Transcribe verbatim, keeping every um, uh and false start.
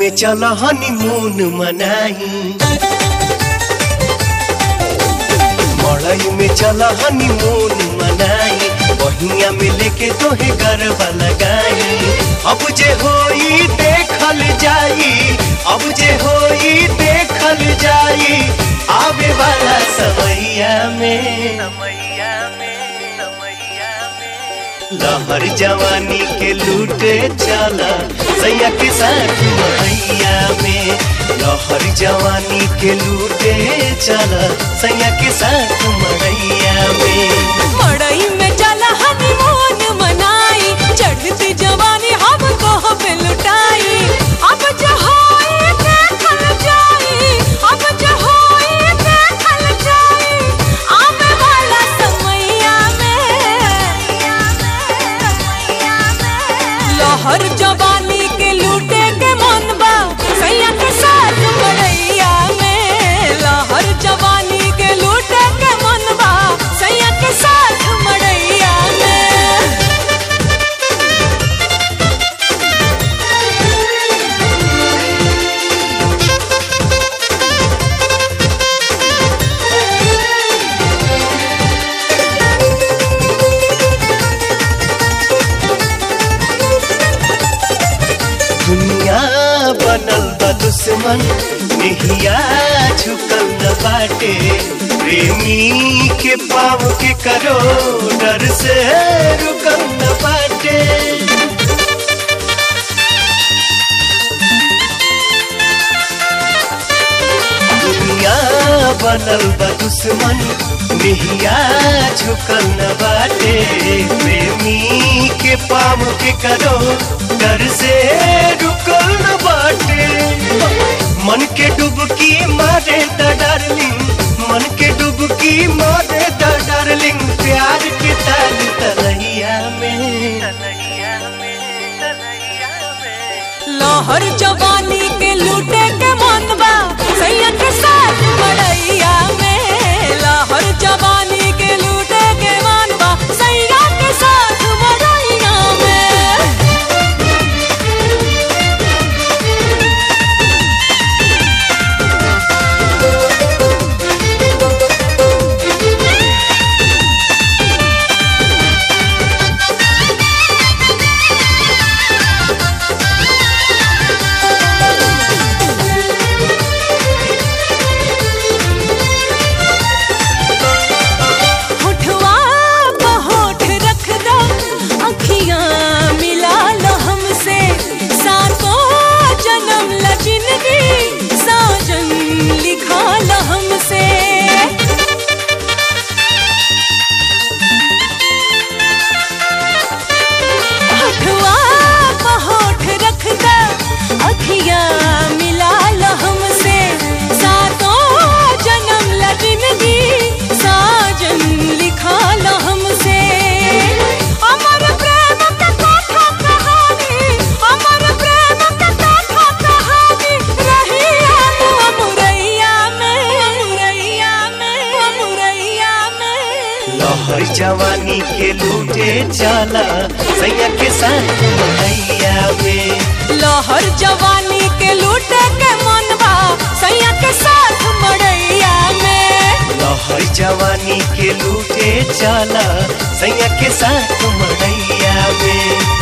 में चल हनीमून मनाई, मड़ई में चल हनीमून मनाई, बहिया में लेके तोहे गरबा लगाई। अब जे होई देखल जाई, अब जे होई देखल जाई, आवे वाला समैया में, समैया में, समैया में। लहर जवानी के लूटे चला सैया के साथ मड़ैया में, लहर जवानी के लूटे चला सैया के साथ मड़ैया में। मड़ई में चला हनीमून मनाई, चढ़ती जवानी हमको पे लुटाई। अब जो होई देखल जाई, अब जो होई देखल जाई, आवे वाला समैया में। लहर जवानी के लूटे के मन बा सैया के साथ मड़ैया में, लहर जवानी के लूटे के मन बा सैया के साथ मड़ैया में। दुनिया बनल बा दुश्मन, नेहिया झुकल न बाटे, प्रेमी के पाँव के करो डर से रुकल न बाटे। दुनिया बनल बा दुश्मन, नेहिया झुकल न बाटे, प्रेमी के पाँव के करो डर से रुकल न बाटे। मन के डुबकी मारे द डार्लिंग, मन के डुबकी मारे द डार्लिंग, प्यार के ताल तलैया में, तलैया में, तलैया में। लहर जवानी के लूटे के मन बा सैया के साथ मड़ैया में, लहर जवानी के लूटे के मन बा सैया के साथ मड़ैया में। लहर जवानी के लूटे चला सैया के साथ मड़ैया में, लहर जवानी के लूटे के मन बा सैया के साथ मड़ैया में। लहर जवानी के लूटे चला सैया के साथ मड़ैया में।